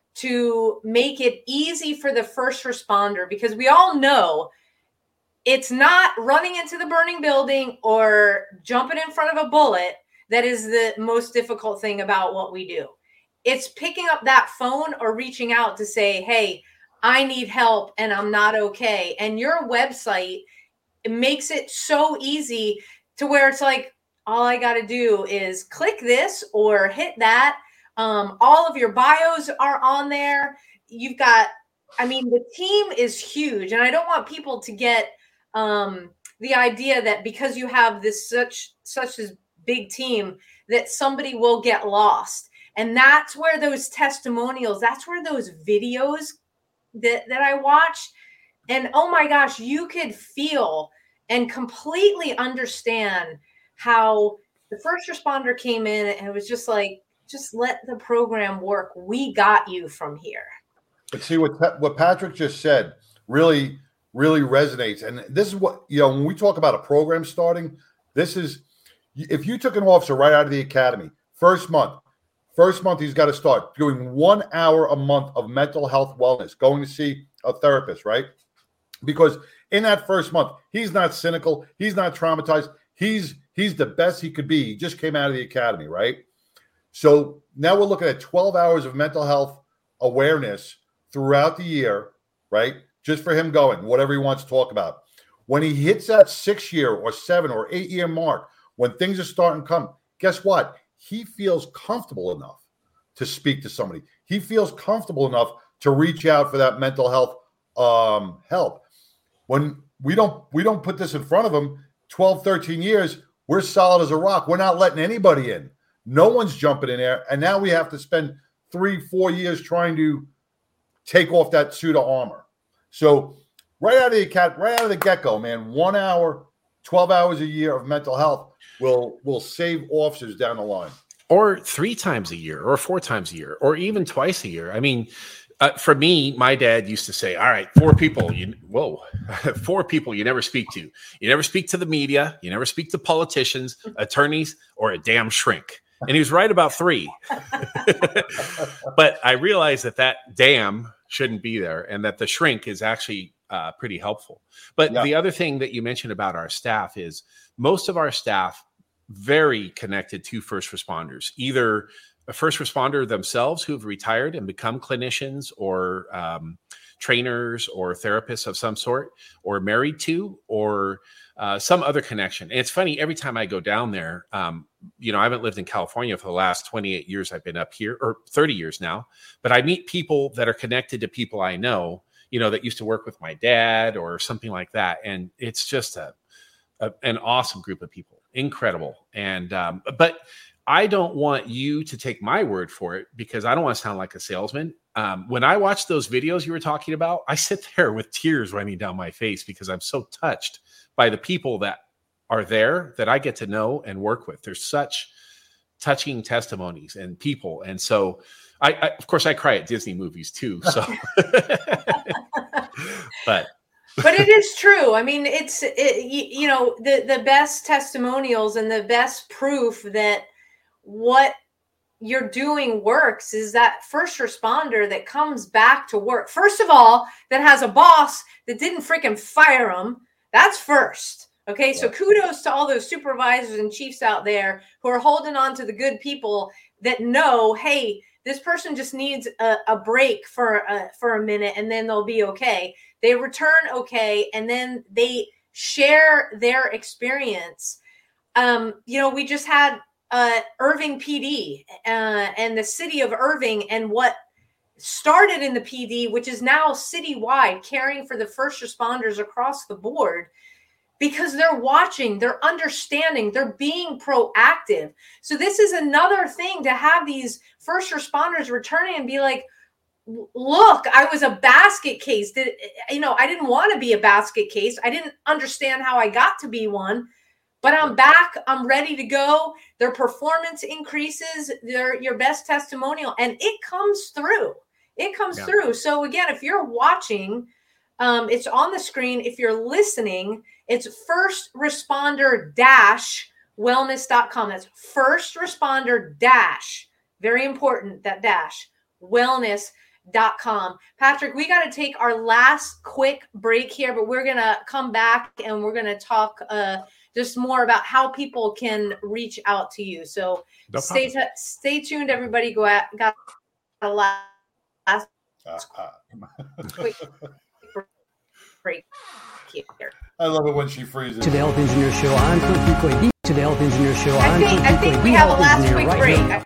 to make it easy for the first responder, because we all know it's not running into the burning building or jumping in front of a bullet that is the most difficult thing about what we do. It's picking up that phone or reaching out to say, hey, I need help and I'm not okay. And your website makes it so easy to where it's like, all I got to do is click this or hit that. Um, all of your bios are on there. You've got, I mean, the team is huge. And I don't want people to get um, the idea that because you have this such, such as big team that somebody will get lost. And that's where those testimonials, that's where those videos that, that I watched, and oh my gosh, you could feel and completely understand how the first responder came in and it was just like, just let the program work. We got you from here. But see what, what Patrick just said really, really resonates. And this is what, you know, when we talk about a program starting, this is, if you took an officer right out of the academy, first month, first month, he's got to start doing one hour a month of mental health wellness, going to see a therapist, right? Because in that first month, he's not cynical. He's not traumatized. He's, he's the best he could be. He just came out of the academy, right? So now we're looking at twelve hours of mental health awareness throughout the year, right? Just for him going, whatever he wants to talk about. When he hits that six year or seven or eight year mark, when things are starting to come, guess what? He feels comfortable enough to speak to somebody. He feels comfortable enough to reach out for that mental health um, help. When we don't, we don't put this in front of him, twelve, thirteen years, we're solid as a rock. We're not letting anybody in. No one's jumping in there. And now we have to spend three, four years trying to take off that suit of armor. So right out of the cat, right out of the get-go, man, one hour, twelve hours a year of mental health will will save officers down the line. Or three times a year, or four times a year, or even twice a year. I mean, uh, for me, my dad used to say, all right, four people, you whoa, four people you never speak to. You never speak to the media. You never speak to politicians, attorneys, or a damn shrink. And he was right about three. But I realized that that damn shouldn't be there, and that the shrink is actually uh, pretty helpful. But yeah. The other thing that you mentioned about our staff is most of our staff very connected to first responders, either a first responder themselves who've retired and become clinicians or um, trainers or therapists of some sort, or married to, or uh, some other connection. And it's funny, every time I go down there, um, you know, I haven't lived in California for the last twenty-eight years. I've been up here, or thirty years now, but I meet people that are connected to people I know, you know, that used to work with my dad or something like that. And it's just a, a an awesome group of people. Incredible. And, um, but I don't want you to take my word for it, because I don't want to sound like a salesman. Um, when I watch those videos you were talking about, I sit there with tears running down my face because I'm so touched by the people that are there that I get to know and work with. There's such touching testimonies and people. And so I, I of course I cry at Disney movies too. So, but. But it is true. I mean, it's, it, you know, the, the best testimonials and the best proof that what you're doing works is that first responder that comes back to work. First of all, that has a boss that didn't freaking fire them. That's first. Okay. So kudos to all those supervisors and chiefs out there who are holding on to the good people that know, hey, this person just needs a, a break for a, for a minute and then they'll be okay. They return okay, and then they share their experience. Um, you know, we just had uh, Irving P D uh, and the city of Irving and what started in the P D, which is now citywide, caring for the first responders across the board because they're watching, they're understanding, they're being proactive. So this is another thing to have these first responders returning and be like, look, I was a basket case. Did, you know, I didn't want to be a basket case. I didn't understand how I got to be one, but I'm back. I'm ready to go. Their performance increases. They're your best testimonial, and it comes through. It comes yeah. through. So again, if you're watching, um, it's on the screen. If you're listening, it's first responder dash wellness dot com. That's first responder dash. Very important, that dash wellness dot com. Patrick, we got to take our last quick break here, but we're going to come back and we're going to talk uh, just more about how people can reach out to you. So no stay t- stay tuned, everybody. Go out. Got a last uh, uh. quick break here. I love it when she freezes. To the Health Engineer Show, I'm Clint Buckley. To the Health Engineer Show, I I'm think, Clint I think Buckley, we have a last quick right break. Here.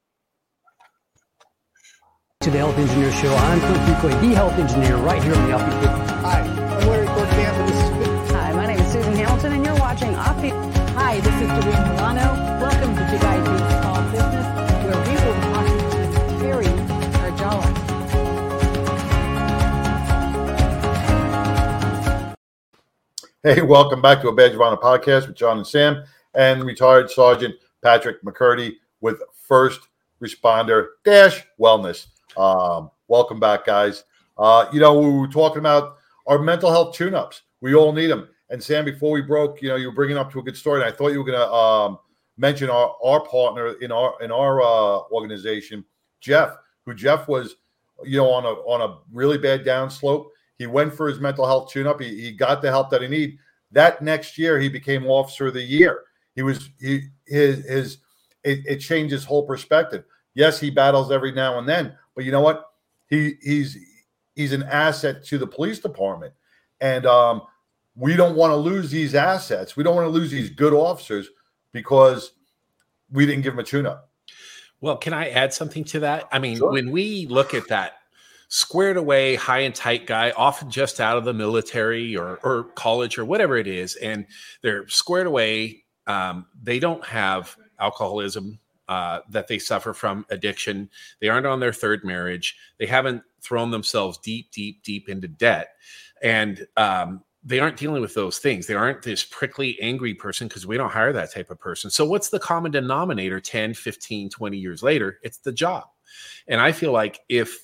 To the Health Engineer Show, I'm Clint Buckley, the Health Engineer, right here on the Offbeat Business. Hi, I'm Larry Corkamp, and this is Hi, my name is Susan Hamilton, and you're watching Offbeat. Hi, this is Doreen Milano. Welcome to Big Ideas Small Business, where we will be talking to Terry Arjala. Hey, welcome back to a Badge of Honor podcast with John and Sam and retired Sergeant Patrick McCurdy with First Responder Dash Wellness. Um, welcome back, guys. Uh, you know, we were talking about our mental health tune-ups. We all need them. And Sam, before we broke, you know, you were bringing up to a good story, and I thought you were going to um, mention our, our partner in our in our uh, organization, Jeff, who Jeff was, you know, on a on a really bad downslope. He went for his mental health tune-up. He, he got the help that he needed. That next year, he became Officer of the Year. He was he his his it, it changed his whole perspective. Yes, he battles every now and then, but you know what? He he's he's an asset to the police department, and um, we don't want to lose these assets. We don't want to lose these good officers because we didn't give them a tune-up. Well, can I add something to that? I mean, Sure. When we look at that squared away, high and tight guy, often just out of the military or, or college or whatever it is, and they're squared away. Um, they don't have alcoholism uh, that they suffer from, addiction. They aren't on their third marriage. They haven't thrown themselves deep, deep, deep into debt. And um, they aren't dealing with those things. They aren't this prickly, angry person because we don't hire that type of person. So what's the common denominator ten, fifteen, twenty years later? It's the job. And I feel like if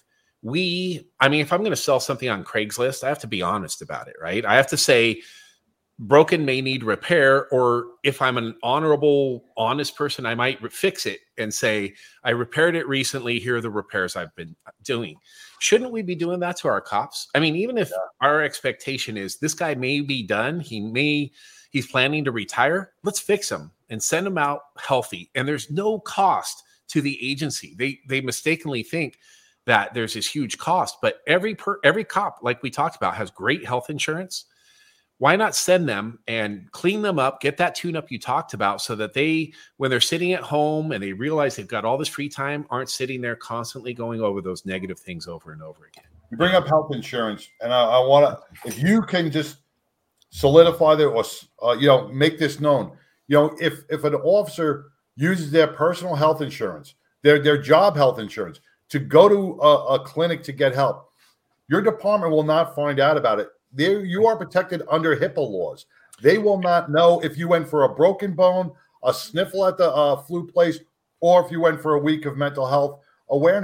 we, I mean, if I'm going to sell something on Craigslist, I have to be honest about it, right? I have to say broken may need repair, or if I'm an honorable, honest person, I might re- fix it and say, I repaired it recently. Here are the repairs I've been doing. Shouldn't we be doing that to our cops? I mean, even if yeah. our expectation is this guy may be done, he may, he's planning to retire, let's fix him and send him out healthy. And there's no cost to the agency. They, they mistakenly think that there's this huge cost, but every per, every cop, like we talked about, has great health insurance. Why not send them and clean them up, get that tune-up you talked about so that they, when they're sitting at home and they realize they've got all this free time, aren't sitting there constantly going over those negative things over and over again. You bring up health insurance, and I, I want to, if you can just solidify that or, uh, you know, make this known. You know, if if an officer uses their personal health insurance, their, their job health insurance, to go to a, a clinic to get help, your department will not find out about it. There, you are protected under HIPAA laws. They will not know if you went for a broken bone, a sniffle at the uh, flu place, or if you went for a week of mental health awareness.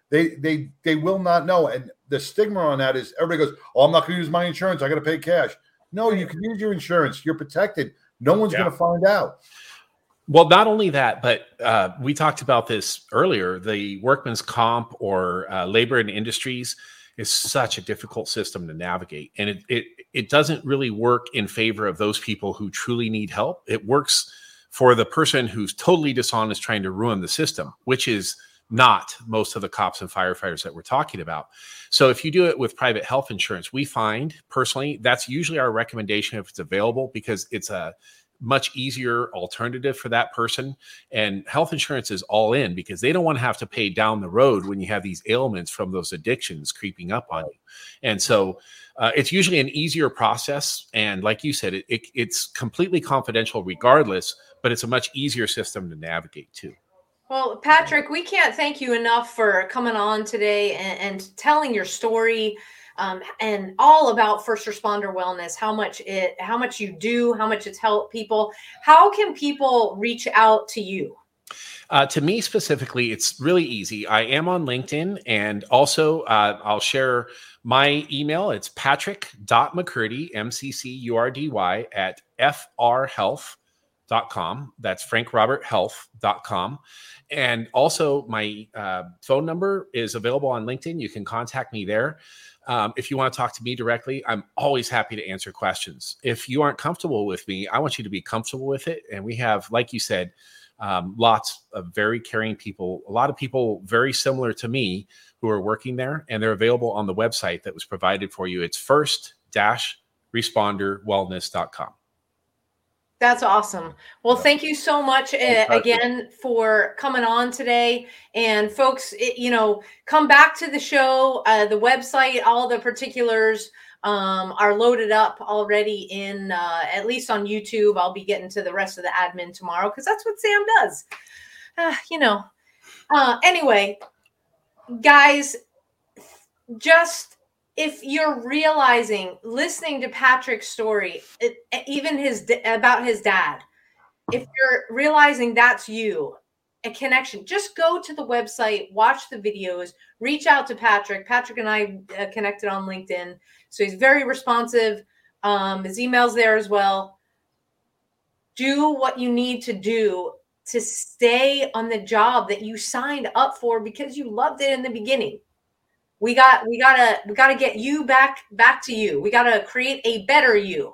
They they they will not know. And the stigma on that is everybody goes, oh, I'm not going to use my insurance. I got to pay cash. No, you can use your insurance. You're protected. No one's Yeah. going to find out. Well, not only that, but uh, we talked about this earlier. The workman's comp or uh, labor and industries is such a difficult system to navigate. And it, it, it doesn't really work in favor of those people who truly need help. It works for the person who's totally dishonest trying to ruin the system, which is not most of the cops and firefighters that we're talking about. So if you do it with private health insurance, we find personally, that's usually our recommendation if it's available, because it's a much easier alternative for that person. And health insurance is all in because they don't want to have to pay down the road when you have these ailments from those addictions creeping up on you. And so uh, it's usually an easier process. And like you said, it, it, it's completely confidential regardless, but it's a much easier system to navigate too. Well, Patrick, we can't thank you enough for coming on today and, and telling your story um, and all about first responder wellness, how much it, how much you do, how much it's helped people. How can people reach out to you? Uh, to me specifically, it's really easy. I am on LinkedIn, and also uh, I'll share my email. It's patrick.mccurdy, M C C U R D Y, at f r health dot com. That's frank robert health dot com. And also my uh, phone number is available on LinkedIn. You can contact me there. Um, if you want to talk to me directly, I'm always happy to answer questions. If you aren't comfortable with me, I want you to be comfortable with it. And we have, like you said, um, lots of very caring people, a lot of people very similar to me who are working there, and they're available on the website that was provided for you. It's first responder wellness dot com. That's awesome. Well, thank you so much uh, again for coming on today. And folks, it, you know, come back to the show. Uh, the website, all the particulars um, are loaded up already in, uh, at least on YouTube. I'll be getting to the rest of the admin tomorrow because that's what Sam does. Uh, you know, uh, anyway, guys, just if you're realizing, listening to Patrick's story, it, even his about his dad, if you're realizing that's you, a connection, just go to the website, watch the videos, reach out to Patrick. Patrick and I uh, connected on LinkedIn, so he's very responsive. Um, his email's there as well. Do what you need to do to stay on the job that you signed up for because you loved it in the beginning. We got, we gotta, we gotta get you back, back to you. We gotta create a better you,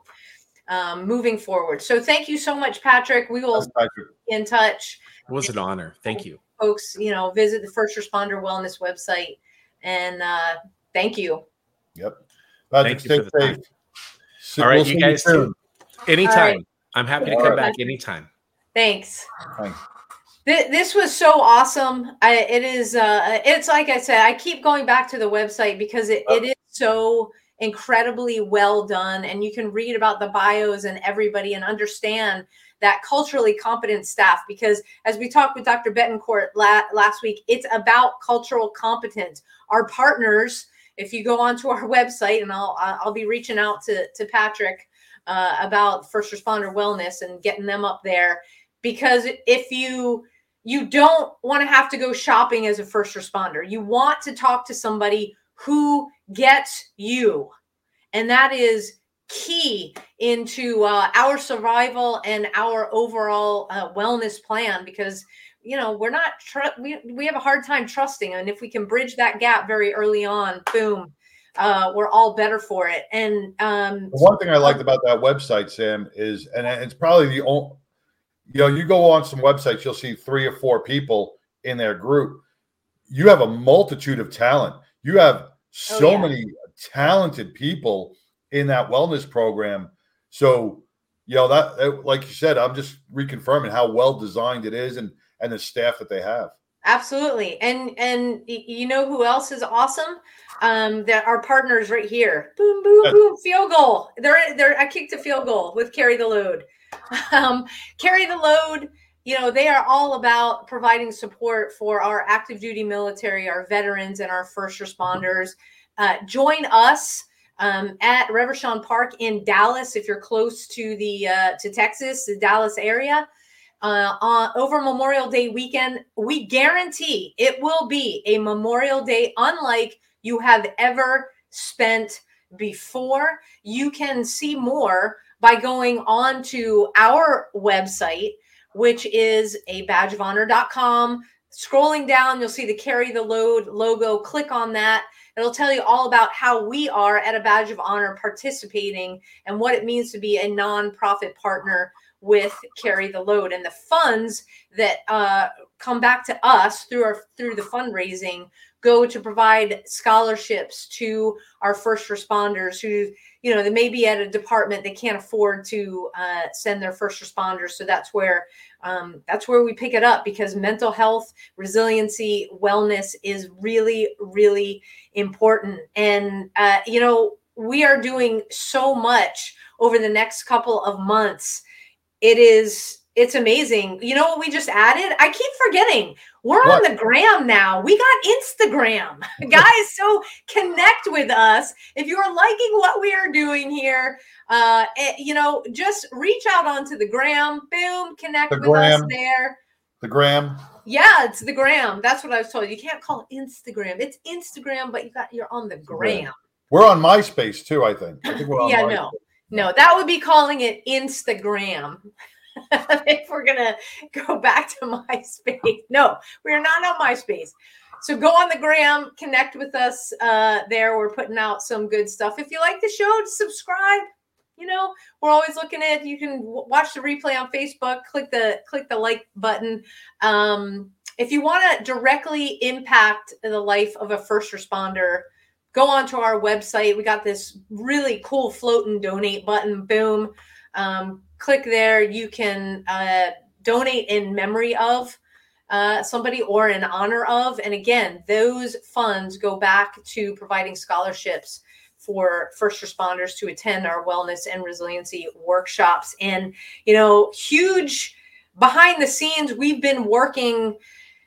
um, moving forward. So thank you so much, Patrick. We will stay in touch. It was an honor. Thank you. Folks, you know, visit the First Responder Wellness website, and uh, thank you. Yep. Patrick, Thank you for the safe. time. All right, We'll you guys too. Anytime. right. I'm happy to All come right. back anytime. Thanks. Thanks. Th- This was so awesome. I, it is, uh, it's like I said, I keep going back to the website because it, it is so incredibly well done. And you can read about the bios and everybody and understand that culturally competent staff, because as we talked with Doctor Betancourt la- last week, it's about cultural competence. Our partners, if you go onto our website, and I'll, I'll be reaching out to, to Patrick uh, about first responder wellness and getting them up there, because if you, You don't want to have to go shopping as a first responder. You want to talk to somebody who gets you. And that is key into uh, our survival and our overall uh, wellness plan, because, you know, we're not, tr- we, we have a hard time trusting. And if we can bridge that gap very early on, boom, uh, we're all better for it. And um, The one thing I liked about that website, Sam, is, and it's probably the only, you know, you go on some websites, you'll see three or four people in their group. You have a multitude of talent. You have so Oh, yeah. many talented people in that wellness program. So, you know, that, that, like you said, I'm just reconfirming how well designed it is and, and the staff that they have. Absolutely. And and y- you know who else is awesome? Um, that our partners right here. Boom, boom, Yes. boom. Field goal. They're they're I kicked a field goal with Carry the Load. Um, Carry the Load, you know, they are all about providing support for our active duty military, our veterans, and our first responders. Uh, join us um, at Reverchon Park in Dallas if you're close to the uh, to Texas, the Dallas area. uh, on, over Memorial Day weekend. We guarantee it will be a Memorial Day unlike you have ever spent before. You can see more by going on to our website, which is a badge of honor dot com. Scrolling down, you'll see the Carry the Load logo. Click on that. It'll tell you all about how we are at a Badge of Honor participating and what it means to be a nonprofit partner with Carry the Load. And the funds that uh, come back to us through our through the fundraising go to provide scholarships to our first responders who, you know, they may be at a department they can't afford to uh, send their first responders. So that's where um, that's where we pick it up, because mental health, resiliency, wellness is really, really important. And, uh, you know, we are doing so much over the next couple of months. It is, it's amazing. You know what we just added? I keep forgetting. We're what? on the gram now. We got Instagram. Guys, so connect with us. If you're liking what we are doing here, uh, it, you know, just reach out onto the gram. Boom, connect the with gram. us there. The gram. Yeah, it's the gram. That's what I was told. You can't call it Instagram. It's Instagram, but you got you're on the gram. We're on MySpace too, I think. I think we're on yeah, MySpace. no. No, that would be calling it Instagram. If we're going to go back to MySpace. No, we are not on MySpace. So go on the gram, connect with us uh, there. We're putting out some good stuff. If you like the show, subscribe. You know, we're always looking at, you can w- watch the replay on Facebook, click the, click the like button. Um, if you want to directly impact the life of a first responder, go onto our website. We got this really cool float and donate button. Boom. Um, click there. You can uh, donate in memory of uh, somebody or in honor of. And again, those funds go back to providing scholarships for first responders to attend our wellness and resiliency workshops. And, you know, huge behind the scenes, we've been working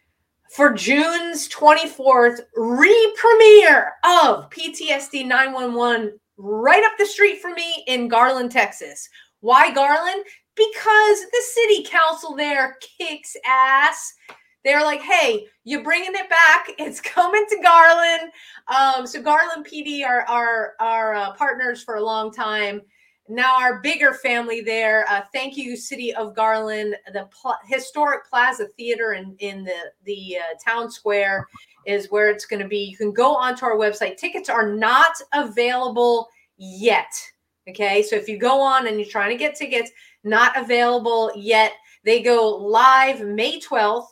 for June's twenty-fourth re-premiere of P T S D nine one one right up the street from me in Garland, Texas. Why Garland? Because the city council there kicks ass. They're like, hey, you're bringing it back. It's coming to Garland. Um, so Garland P D are our, our uh, partners for a long time. Now our bigger family there. Uh, thank you, City of Garland. The pl- historic Plaza Theater in, in the, the uh, town square is where it's going to be. You can go onto our website. Tickets are not available yet. Okay, so if you go on and you're trying to get tickets, not available yet. They go live May twelfth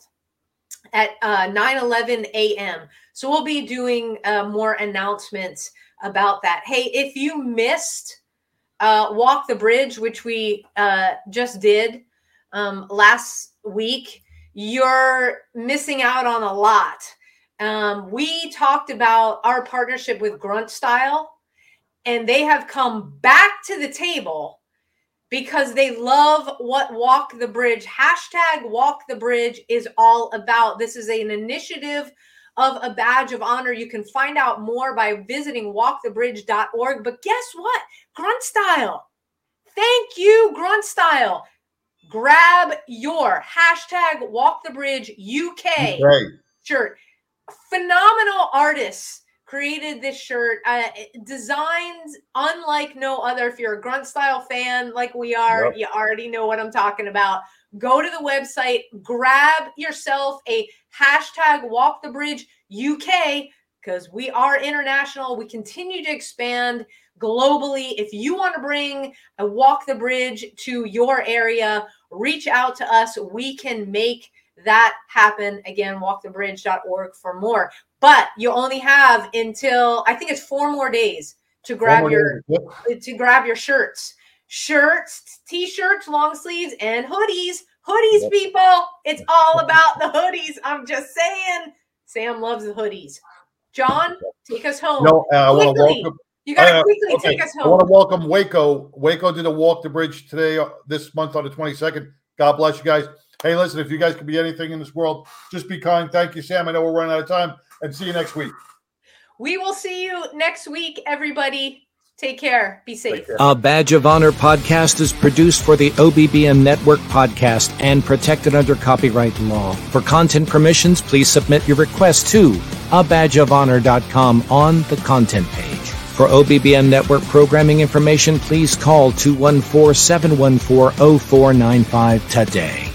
at uh, nine eleven a.m. So we'll be doing uh, more announcements about that. Hey, if you missed uh, Walk the Bridge, which we uh, just did um, last week, you're missing out on a lot. Um, we talked about our partnership with Grunt Style, and they have come back to the table because they love what Walk the Bridge, hashtag Walk the Bridge, is all about. This is an initiative of a Badge of Honor. You can find out more by visiting walk the bridge dot org. But guess what? Grunt Style. Thank you, Grunt Style. Grab your hashtag Walk the Bridge U K right. shirt. Phenomenal artists created this shirt, uh, designs unlike no other. If you're a Grunt Style fan like we are, yep. You already know what I'm talking about. Go to the website, grab yourself a hashtag Walk the Bridge U K, because we are international. We continue to expand globally. If you want to bring a Walk the Bridge to your area, reach out to us. We can make that happen. Again, walk the bridge dot org for more. But you only have until, I think it's four more days to grab your days. to grab your shirts. Shirts, t-shirts, long sleeves, and hoodies. Hoodies, yep. People. It's all about the hoodies. I'm just saying. Sam loves the hoodies. John, take us home. No, uh, I want to welcome. You got to uh, quickly okay. take us home. I want to welcome Waco. Waco did a Walk the Bridge today, uh, this month on the twenty-second. God bless you guys. Hey, listen, if you guys could be anything in this world, just be kind. Thank you, Sam. I know we're running out of time. And see you next week. We will see you next week, everybody. Take care. Be safe. A Badge of Honor podcast is produced for the O B B M Network podcast and protected under copyright law. For content permissions, please submit your request to a badge of honor dot com on the content page. For O B B M Network programming information, please call two one four, seven one four, zero four nine five today.